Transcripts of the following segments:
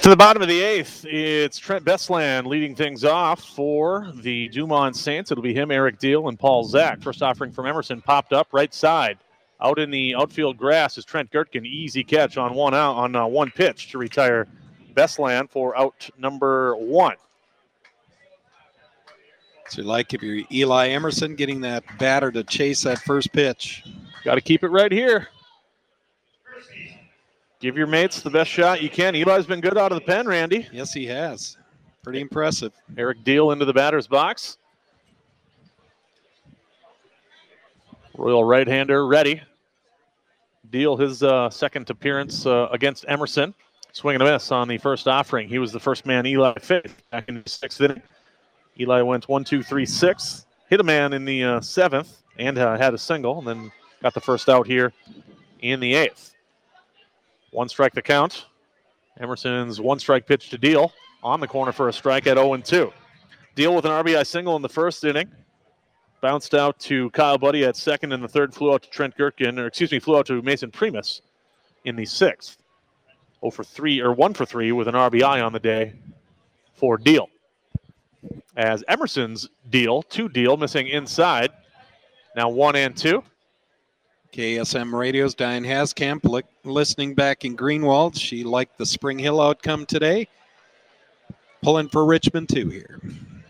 To the bottom of the eighth, it's Trent Bestland leading things off for the Dumont Saints. It'll be him, Eric Deal, and Paul Zach. First offering from Emerson popped up right side. Out in the outfield grass is Trent Gertkin. Easy catch on one pitch to retire Bestland for out number one. So like if you're Eli Emerson, getting that batter to chase that first pitch. Got to keep it right here. Give your mates the best shot you can. Eli's been good out of the pen, Randy. Yes, he has. Pretty impressive. Eric Deal into the batter's box. Royal right-hander ready. Deal his second appearance against Emerson. Swing and a miss on the first offering. He was the first man Eli fit back in the sixth inning. Eli went 1, 2, 3, 6. Hit a man in the seventh and had a single, and then got the first out here in the eighth. One strike the count. Emerson's one-strike pitch to Deal on the corner for a strike at 0-2. Deal with an RBI single in the first inning. Bounced out to Kyle Buddy at second, and the third flew out to Trent Gertkin, flew out to Mason Primus in the sixth. 1 for 3 with an RBI on the day for Deal. As Emerson's Deal missing inside. Now 1-2. KSM Radio's Diane Haskamp listening back in Greenwald. She liked the Spring Hill outcome today. Pulling for Richmond 2 here.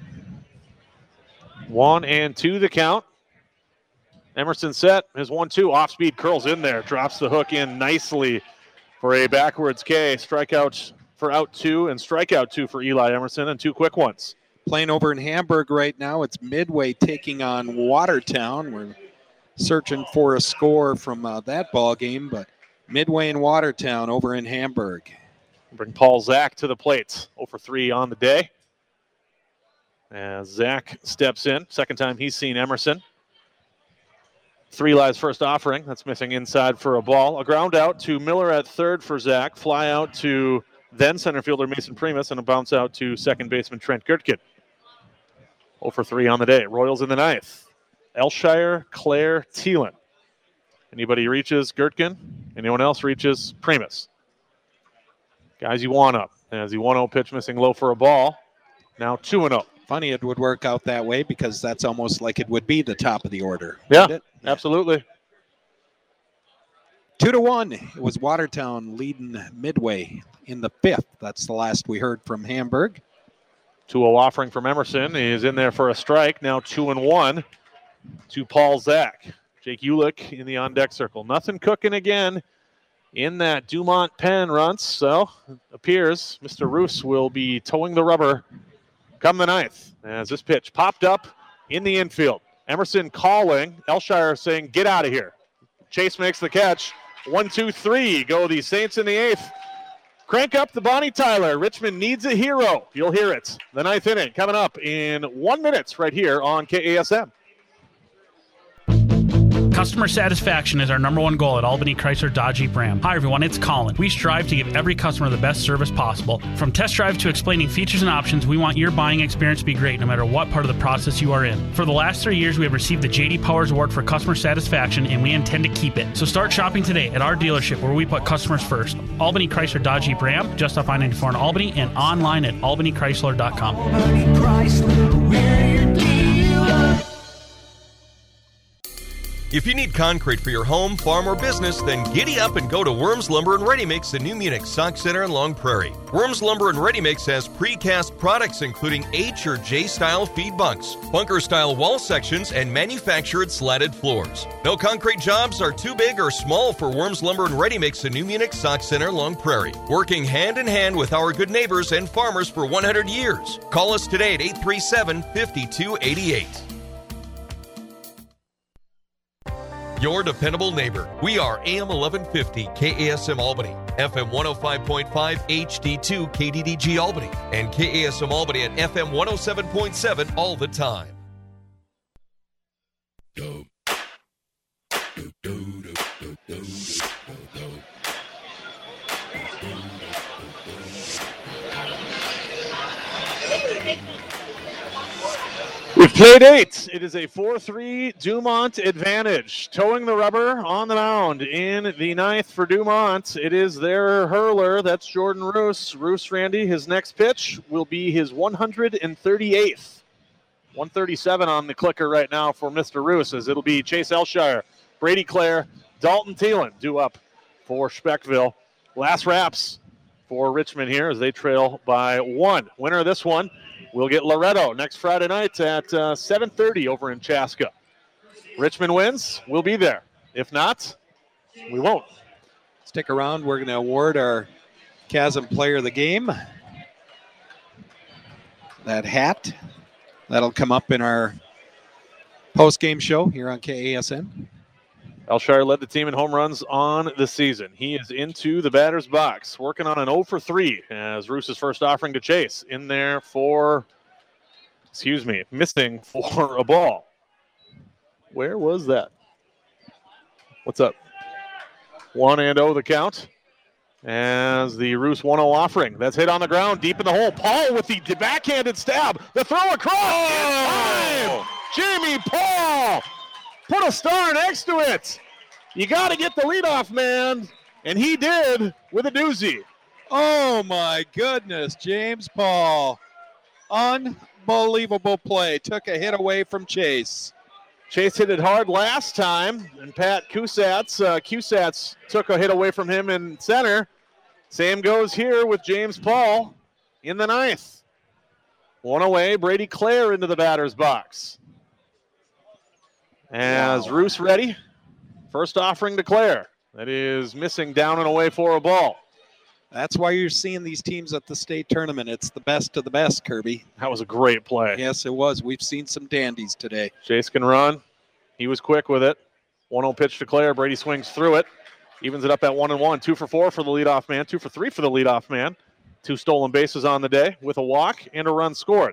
1-2 the count. Emerson set. His 1-2 off-speed curls in there. Drops the hook in nicely for a backwards K. Strikeout for out 2 and strikeout 2 for Eli Emerson and 2 quick ones. Playing over in Hamburg right now. It's Midway taking on Watertown. We're searching for a score from that ball game, but Midway and Watertown over in Hamburg. Bring Paul Zach to the plate. 0 for 3 on the day. As Zach steps in. Second time he's seen Emerson. 3 lives first offering. That's missing inside for a ball. A ground out to Miller at third for Zach. Fly out to then center fielder Mason Primus, and a bounce out to second baseman Trent Gertkin. 0 for 3 on the day. Royals in the ninth. Elshire, Claire, Thielen. Anybody reaches Gertkin. Anyone else reaches Primus. Guys you want up. As the 1-0 pitch missing low for a ball. Now 2-0. Funny it would work out that way because that's almost like it would be the top of the order. Yeah, absolutely. 2-1. It was Watertown leading Midway in the fifth. That's the last we heard from Hamburg. 2-0 offering from Emerson. He is in there for a strike. Now 2-1 to Paul Zach. Jake Ulick in the on-deck circle. Nothing cooking again in that Dumont pen, Runts. So it appears Mr. Roos will be towing the rubber come the ninth. As this pitch popped up in the infield. Emerson calling. Elshire saying, get out of here. Chase makes the catch. 1, 2, 3. Go the Saints in the eighth. Crank up the Bonnie Tyler. Richmond needs a hero. You'll hear it. The ninth inning coming up in 1 minute right here on KASM. Customer satisfaction is our number one goal at Albany Chrysler Dodge Jeep Ram. Hi everyone, it's Colin. We strive to give every customer the best service possible. From test drive to explaining features and options, we want your buying experience to be great no matter what part of the process you are in. For the last 3 years, we have received the J.D. Powers Award for customer satisfaction, and we intend to keep it. So start shopping today at our dealership where we put customers first. Albany Chrysler Dodge Jeep Ram, just off I-94 in Albany, and online at albanychrysler.com. Albany Chrysler, we're your dealer. If you need concrete for your home, farm, or business, then giddy up and go to Worms Lumber and Ready Mix in New Munich, Sauk Center, and Long Prairie. Worms Lumber and Ready Mix has precast products including H or J style feed bunks, bunker style wall sections, and manufactured slatted floors. No concrete jobs are too big or small for Worms Lumber and Ready Mix in New Munich, Sauk Center, Long Prairie. Working hand in hand with our good neighbors and farmers for 100 years. Call us today at 837-5288. Your dependable neighbor. We are AM 1150 KASM Albany, FM 105.5 HD2 KDDG Albany, and KASM Albany at FM 107.7 all the time. We've played 8. It is a 4-3 Dumont advantage. Towing the rubber on the mound in the 9th for Dumont. It is their hurler. That's Jordan Roos. Roos, Randy, his next pitch will be his 138th. 137 on the clicker right now for Mr. Roos, as it'll be Chase Elshire, Brady Clare, Dalton Thielen due up for Speckville. Last wraps for Richmond here as they trail by 1. Winner of this one will get Loretto next Friday night at 7:30 over in Chaska. Richmond wins, we'll be there. If not, we won't. Stick around. We're going to award our Chasm Player of the Game. That hat, that'll come up in our post-game show here on KASN. Elshire led the team in home runs on the season. He is into the batter's box, working on an 0 for 3 as Roos's first offering to Chase. In there for, missing for a ball. Where was that? What's up? 1-0 the count as the Roos 1-0 offering. That's hit on the ground, deep in the hole. Paul with the backhanded stab. The throw across. Oh! Jamie Paul! Put a star next to it. You got to get the leadoff man, and he did with a doozy. Oh, my goodness, James Paul. Unbelievable play. Took a hit away from Chase. Chase hit it hard last time, and Pat Cusatz took a hit away from him in center. Same goes here with James Paul in the 9th. 1 away, Brady Clare into the batter's box. As Roos ready, first offering to Clare. That is missing down and away for a ball. That's why you're seeing these teams at the state tournament. It's the best of the best, Kirby. That was a great play. Yes, it was. We've seen some dandies today. Chase can run. He was quick with it. 1-0 pitch to Clare. Brady swings through it. Evens it up at 1-1. 2 for 4 for the leadoff man. 2 for 3 for the leadoff man. 2 stolen bases on the day with a walk and a run scored.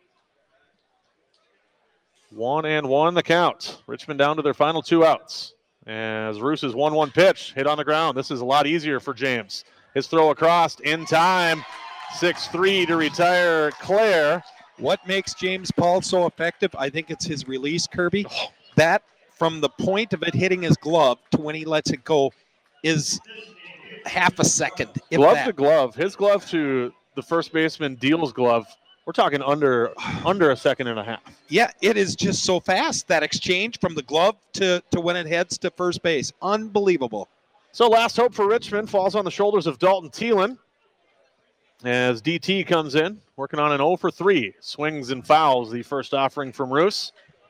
1-1 the count. Richmond down to their final 2 outs. As Roos's 1-1 pitch hit on the ground. This is a lot easier for James. His throw across in time. 6-3 to retire Clare. What makes James Paul so effective? I think it's his release, Kirby. That, from the point of it hitting his glove to when he lets it go, is half a second. Glove to glove. His glove to the first baseman Deal's glove. We're talking under a second and a half. Yeah, it is just so fast, that exchange from the glove to when it heads to first base. Unbelievable. So last hope for Richmond falls on the shoulders of Dalton Thielen as DT comes in, working on an 0 for 3. Swings and fouls the first offering from Roos.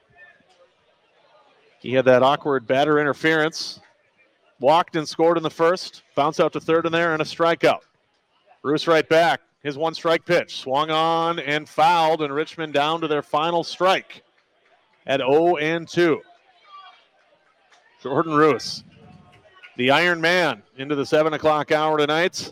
He had that awkward batter interference. Walked and scored in the first. Bounce out to third in there and a strikeout. Roos right back. His 1-strike pitch. Swung on and fouled, and Richmond down to their final strike at 0-2. Jordan Roos, the Iron Man, into the 7 o'clock hour tonight.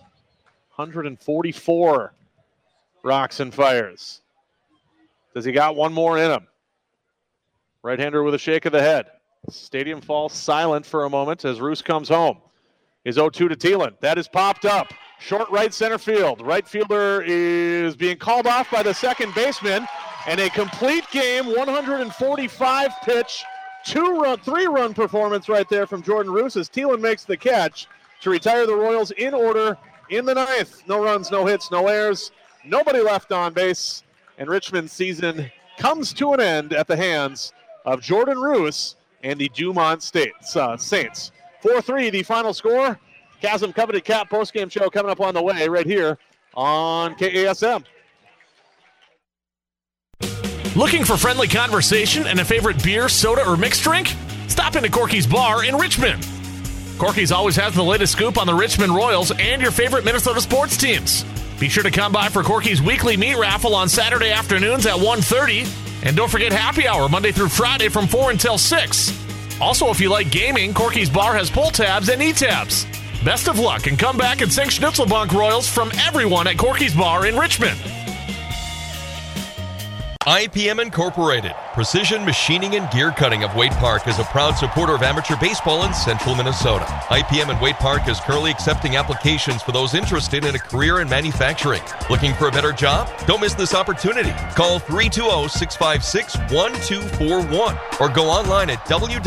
144 rocks and fires. Does he got one more in him? Right-hander with a shake of the head. Stadium falls silent for a moment as Roos comes home. His 0-2 to Thielen. That is popped up. Short right center field. Right fielder is being called off by the second baseman. And a complete game, 145 pitch, 3-run performance right there from Jordan Roos as Thielen makes the catch to retire the Royals in order in the 9th. No runs, no hits, no errors. Nobody left on base. And Richmond's season comes to an end at the hands of Jordan Roos and the Dumont Saints. 4-3 the final score. Chasm Coveted Cap postgame show coming up on the way right here on KASM. Looking for friendly conversation and a favorite beer, soda, or mixed drink? Stop into Corky's Bar in Richmond. Corky's always has the latest scoop on the Richmond Royals and your favorite Minnesota sports teams. Be sure to come by for Corky's weekly meat raffle on Saturday afternoons at 1:30. And don't forget happy hour Monday through Friday from 4 until 6. Also, if you like gaming, Corky's Bar has pull tabs and e-tabs. Best of luck and come back and sing Schnitzelbank Royals from everyone at Corky's Bar in Richmond. IPM Incorporated, Precision Machining and Gear Cutting of Waite Park, is a proud supporter of amateur baseball in central Minnesota. IPM in Waite Park is currently accepting applications for those interested in a career in manufacturing. Looking for a better job? Don't miss this opportunity. Call 320-656-1241 or go online at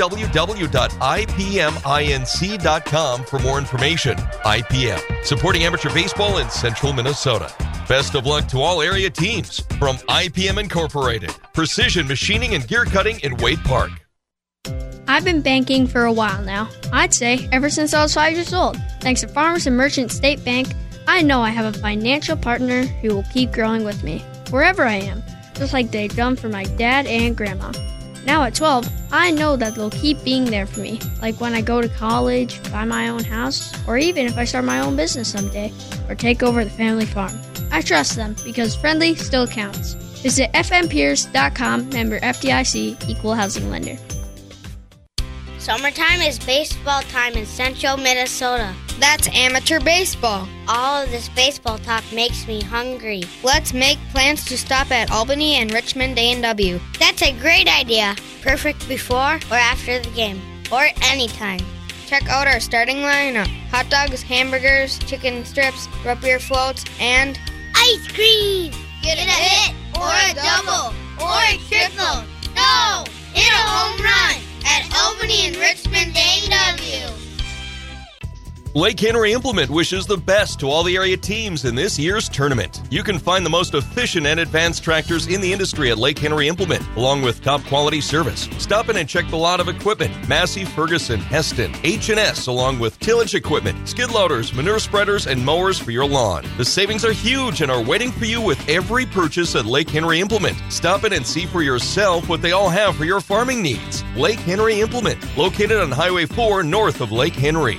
www.ipminc.com for more information. IPM, supporting amateur baseball in central Minnesota. Best of luck to all area teams from IPM Incorporated, Precision Machining and Gear Cutting in Waite Park. I've been banking for a while now. I'd say ever since I was 5 years old. Thanks to Farmers and Merchant State Bank, I know I have a financial partner who will keep growing with me, wherever I am, just like they've done for my dad and grandma. Now at 12, I know that they'll keep being there for me, like when I go to college, buy my own house, or even if I start my own business someday, or take over the family farm. I trust them because friendly still counts. Visit fmpeers.com, member FDIC, equal housing lender. Summertime is baseball time in central Minnesota. That's amateur baseball. All of this baseball talk makes me hungry. Let's make plans to stop at Albany and Richmond A&W. That's a great idea. Perfect before or after the game, or anytime. Check out our starting lineup. Hot dogs, hamburgers, chicken strips, root beer floats, and ice cream! Get a hit, or a double, or a triple. No! Hit a home run at Albany and Richmond A&W. Lake Henry Implement wishes the best to all the area teams in this year's tournament. You can find the most efficient and advanced tractors in the industry at Lake Henry Implement, along with top quality service. Stop in and check the lot of equipment: Massey, Ferguson, Heston, H&S, along with tillage equipment, skid loaders, manure spreaders, and mowers for your lawn. The savings are huge and are waiting for you with every purchase at Lake Henry Implement. Stop in and see for yourself what they all have for your farming needs. Lake Henry Implement, located on Highway 4 north of Lake Henry.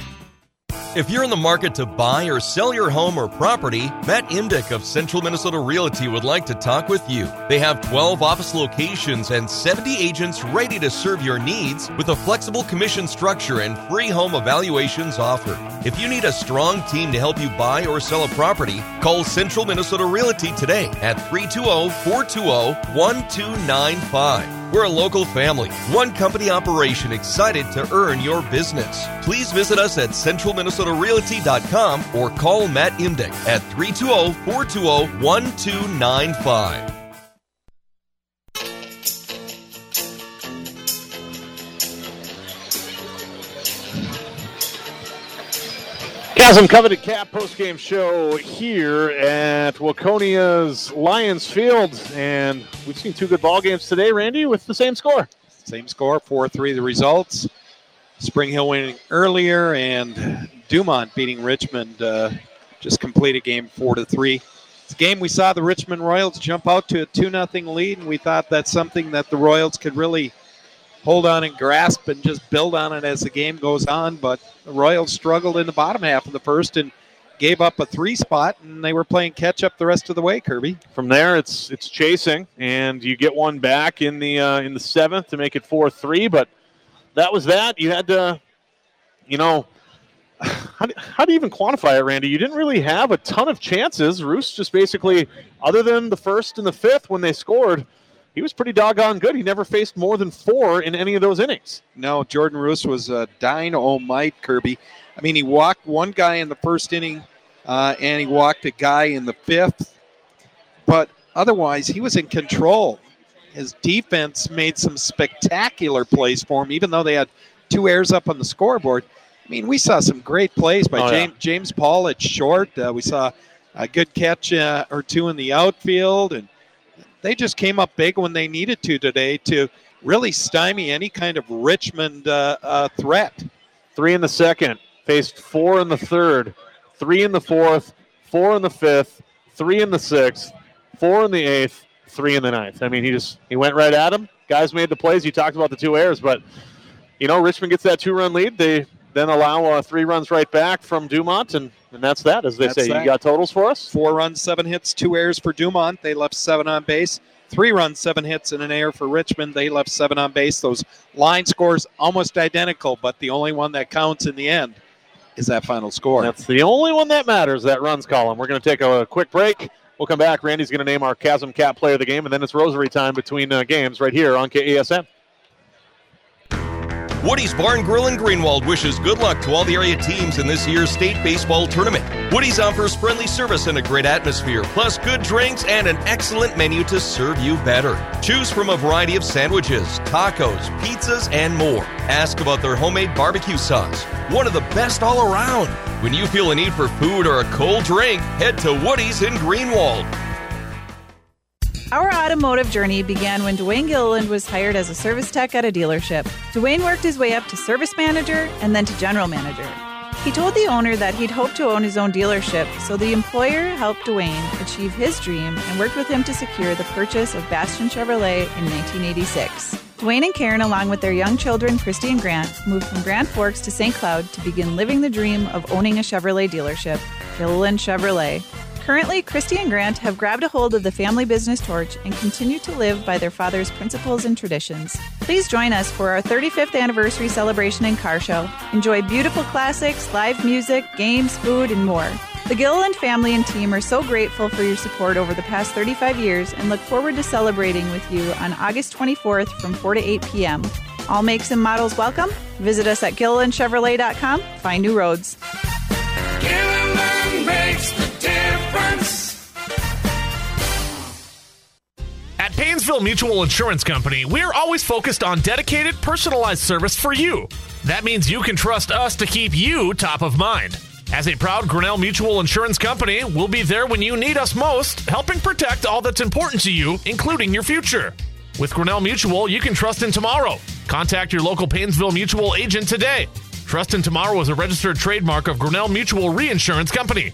If you're in the market to buy or sell your home or property, Matt Imdick of Central Minnesota Realty would like to talk with you. They have 12 office locations and 70 agents ready to serve your needs with a flexible commission structure and free home evaluations offered. If you need a strong team to help you buy or sell a property, call Central Minnesota Realty today at 320-420-1295. We're a local family, one company operation excited to earn your business. Please visit us at centralminnesotarealty.com or call Matt Imdick at 320-420-1295. Chasm Coveted Cap postgame show here at Waconia's Lions Field, and we've seen two good ball games today, Randy, with the same score. Same score, 4-3 the results. Spring Hill winning earlier, and Dumont beating Richmond. Just completed game 4-3. It's a game we saw the Richmond Royals jump out to a 2-0 lead, and we thought that's something that the Royals could really hold on and grasp and just build on it as the game goes on. But the Royals struggled in the bottom half of the first and gave up a 3 spot, and they were playing catch up the rest of the way, Kirby. From there, it's chasing, and you get one back in the 7th to make it 4-3. But that was that. You had to, how do you even quantify it, Randy? You didn't really have a ton of chances. Roos just basically, other than the 1st and the 5th when they scored, he was pretty doggone good. He never faced more than 4 in any of those innings. No, Jordan Roos was a dynamite, Kirby. I mean, he walked one guy in the first inning, and he walked a guy in the 5th. But otherwise, he was in control. His defense made some spectacular plays for him, even though they had 2 errors up on the scoreboard. I mean, we saw some great plays by James Paul at short. We saw a good catch or 2 in the outfield, and they just came up big when they needed to today to really stymie any kind of Richmond threat. 3 in the 2nd, faced 4 in the 3rd, 3 in the 4th, 4 in the 5th, 3 in the 6th, 4 in the 8th, 3 in the 9th. I mean, he went right at him. Guys made the plays. You talked about the 2 errors, but, Richmond gets that 2-run lead. They then allow 3 runs right back from Dumont, and that's that, as they say. You got totals for us? 4 runs, 7 hits, 2 errors for Dumont. They left 7 on base. 3 runs, 7 hits, and an error for Richmond. They left 7 on base. Those line scores almost identical, but the only one that counts in the end is that final score. That's the only one that matters, that runs column. We're going to take a quick break. We'll come back. Randy's going to name our Chasm Cat player of the game, and then it's rosary time between games right here on KASM. Woody's Barn Grill in Greenwald wishes good luck to all the area teams in this year's state baseball tournament. Woody's offers friendly service and a great atmosphere, plus good drinks and an excellent menu to serve you better. Choose from a variety of sandwiches, tacos, pizzas, and more. Ask about their homemade barbecue sauce, one of the best all around. When you feel a need for food or a cold drink, head to Woody's in Greenwald. Our automotive journey began when Dwayne Gilliland was hired as a service tech at a dealership. Dwayne worked his way up to service manager and then to general manager. He told the owner that he'd hoped to own his own dealership, so the employer helped Dwayne achieve his dream and worked with him to secure the purchase of Bastion Chevrolet in 1986. Dwayne and Karen, along with their young children, Christy and Grant, moved from Grand Forks to St. Cloud to begin living the dream of owning a Chevrolet dealership, Gilliland Chevrolet. Currently, Christy and Grant have grabbed a hold of the family business torch and continue to live by their father's principles and traditions. Please join us for our 35th anniversary celebration and car show. Enjoy beautiful classics, live music, games, food, and more. The Gilliland family and team are so grateful for your support over the past 35 years and look forward to celebrating with you on August 24th from 4 to 8 p.m. All makes and models welcome. Visit us at GillilandChevrolet.com. Find new roads. Gilliland makes the difference. At Painesville Mutual Insurance Company, we're always focused on dedicated, personalized service for you. That means you can trust us to keep you top of mind. As a proud Grinnell Mutual Insurance Company, we'll be there when you need us most, helping protect all that's important to you, including your future. With Grinnell Mutual, you can trust in tomorrow. Contact your local Painesville Mutual agent today. Trust in Tomorrow is a registered trademark of Grinnell Mutual Reinsurance Company.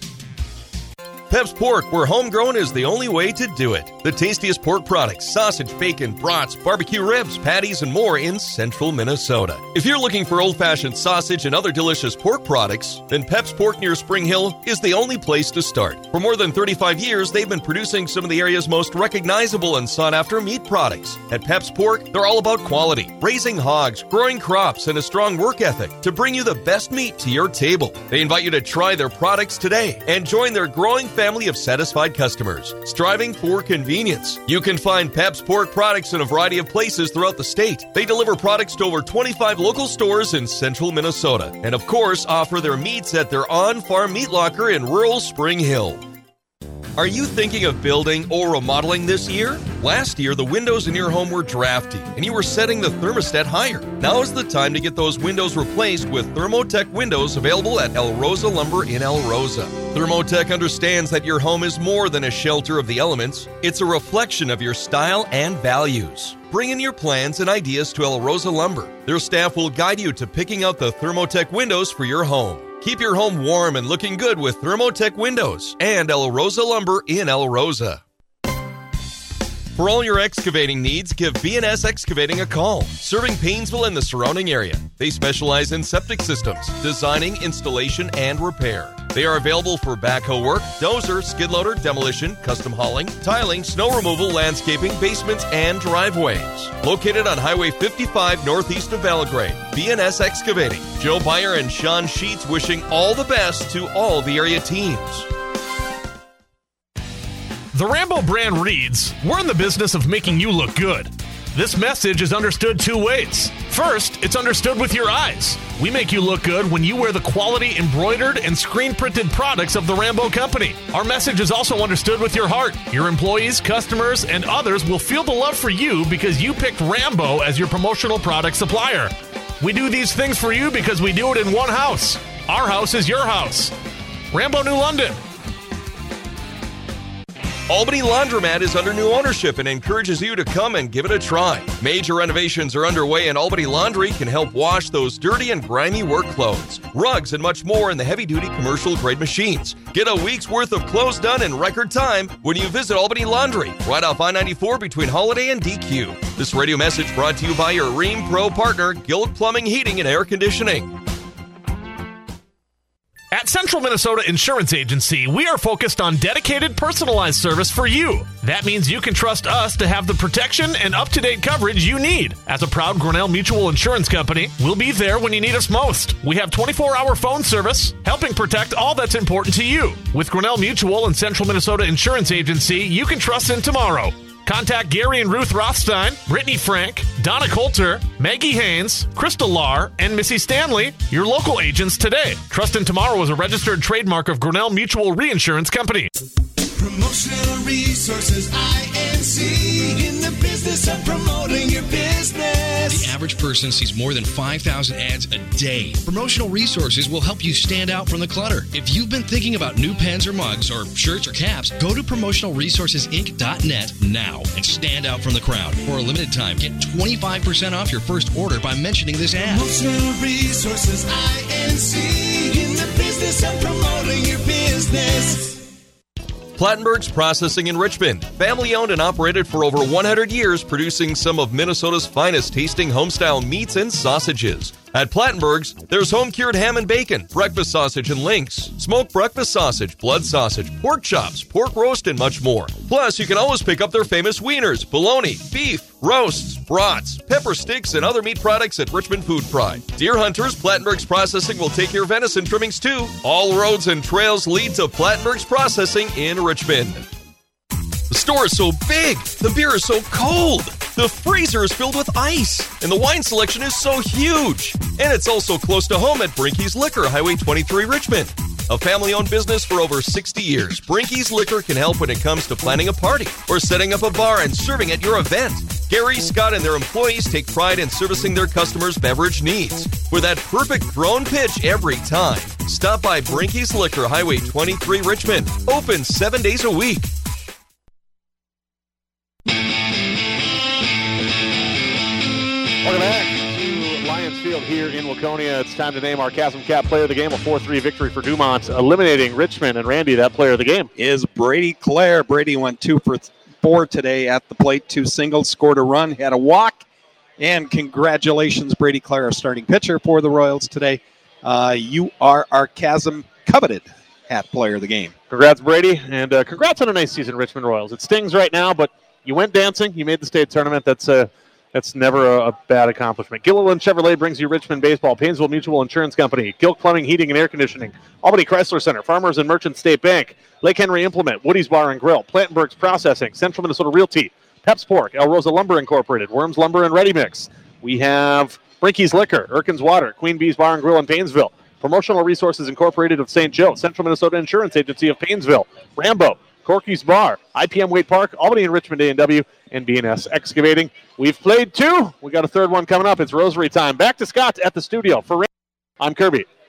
Pep's Pork, where homegrown is the only way to do it. The tastiest pork products, sausage, bacon, brats, barbecue ribs, patties, and more in central Minnesota. If you're looking for old-fashioned sausage and other delicious pork products, then Pep's Pork near Spring Hill is the only place to start. For more than 35 years, they've been producing some of the area's most recognizable and sought-after meat products. At Pep's Pork, they're all about quality, raising hogs, growing crops, and a strong work ethic to bring you the best meat to your table. They invite you to try their products today and join their growing family of satisfied customers, striving for convenience. You can find Pep's Pork products in a variety of places throughout the state. They deliver products to over 25 local stores in central Minnesota, and of course, offer their meats at their on-farm meat locker in rural Spring Hill. Are you thinking of building or remodeling this year? Last year, the windows in your home were drafty, and you were setting the thermostat higher. Now is the time to get those windows replaced with Thermotech windows available at El Rosa Lumber in El Rosa. Thermotech understands that your home is more than a shelter of the elements. It's a reflection of your style and values. Bring in your plans and ideas to El Rosa Lumber. Their staff will guide you to picking out the Thermotech windows for your home. Keep your home warm and looking good with Thermotech windows and El Rosa Lumber in El Rosa. For all your excavating needs, give B&S Excavating a call, serving Painesville and the surrounding area. They specialize in septic systems, designing, installation, and repair. They are available for backhoe work, dozer, skid loader, demolition, custom hauling, tiling, snow removal, landscaping, basements, and driveways. Located on Highway 55 northeast of Belgrade, B&S Excavating. Joe Byer and Sean Sheets wishing all the best to all the area teams. The Rambo brand reads, "We're in the business of making you look good." This message is understood two ways. First, it's understood with your eyes. We make you look good when you wear the quality embroidered and screen-printed products of the Rambo Company. Our message is also understood with your heart. Your employees, customers, and others will feel the love for you because you picked Rambo as your promotional product supplier. We do these things for you because we do it in one house. Our house is your house. Rambo New London. Albany Laundromat is under new ownership and encourages you to come and give it a try. Major renovations are underway and Albany Laundry can help wash those dirty and grimy work clothes, rugs, and much more in the heavy-duty commercial-grade machines. Get a week's worth of clothes done in record time when you visit Albany Laundry, right off I-94 between Holiday and DQ. This radio message brought to you by your Ream Pro partner, Guild Plumbing, Heating, and Air Conditioning. At Central Minnesota Insurance Agency, we are focused on dedicated, personalized service for you. That means you can trust us to have the protection and up-to-date coverage you need. As a proud Grinnell Mutual Insurance Company, we'll be there when you need us most. We have 24-hour phone service, helping protect all that's important to you. With Grinnell Mutual and Central Minnesota Insurance Agency, you can trust in tomorrow. Contact Gary and Ruth Rothstein, Brittany Frank, Donna Coulter, Maggie Haynes, Crystal Lahr, and Missy Stanley, your local agents today. Trust in Tomorrow is a registered trademark of Grinnell Mutual Reinsurance Company. Promotional Resources, INC, in the business of promoting your business. The average person sees more than 5,000 ads a day. Promotional Resources will help you stand out from the clutter. If you've been thinking about new pens or mugs or shirts or caps, go to promotionalresourcesinc.net now and stand out from the crowd. For a limited time, get 25% off your first order by mentioning this ad. Promotional Resources, INC, in the business of promoting your business. Plattenberg's Processing in Richmond. Family owned and operated for over 100 years, producing some of Minnesota's finest tasting homestyle meats and sausages. At Plattenberg's, there's home-cured ham and bacon, breakfast sausage and links, smoked breakfast sausage, blood sausage, pork chops, pork roast, and much more. Plus, you can always pick up their famous wieners, bologna, beef, roasts, brats, pepper sticks, and other meat products at Richmond Food Pride. Deer hunters, Plattenberg's Processing will take your venison trimmings too. All roads and trails lead to Plattenberg's Processing in Richmond. The store is so big, the beer is so cold, the freezer is filled with ice, and the wine selection is so huge. And it's also close to home at Brinky's Liquor, Highway 23, Richmond. A family-owned business for over 60 years, Brinky's Liquor can help when it comes to planning a party or setting up a bar and serving at your event. Gary, Scott, and their employees take pride in servicing their customers' beverage needs with that perfect drone pitch every time. Stop by Brinky's Liquor, Highway 23, Richmond. Open 7 days a week. Welcome back to Lions Field here in Waconia. It's time to name our Chasm Cat player of the game. A 4-3 victory for Dumont, eliminating Richmond. And Randy, that player of the game is Brady Clare. Brady went 2 for 4 today at the plate. 2 singles, scored a run, had a walk. And congratulations, Brady Clare, our starting pitcher for the Royals today. You are our Chasm coveted hat player of the game. Congrats, Brady. And congrats on a nice season, Richmond Royals. It stings right now, but you went dancing. You made the state tournament. That's never a bad accomplishment. Gilliland Chevrolet brings you Richmond baseball. Painesville Mutual Insurance Company. Gilk Plumbing, Heating, and Air Conditioning. Albany Chrysler Center. Farmers and Merchant State Bank. Lake Henry Implement. Woody's Bar and Grill. Plattenberg's Processing. Central Minnesota Realty. Peps Pork. El Rosa Lumber Incorporated. Worms Lumber and Ready Mix. We have Brinky's Liquor. Erkin's Water. Queen Bee's Bar and Grill in Painesville. Promotional Resources Incorporated of St. Joe. Central Minnesota Insurance Agency of Painesville. Rambo. Corky's Bar. IPM Wade Park. Albany and Richmond A&W. And B&S Excavating. We've played 2. We got a third one coming up. It's Rosary time. Back to Scott at the studio. For Randy, I'm Kirby.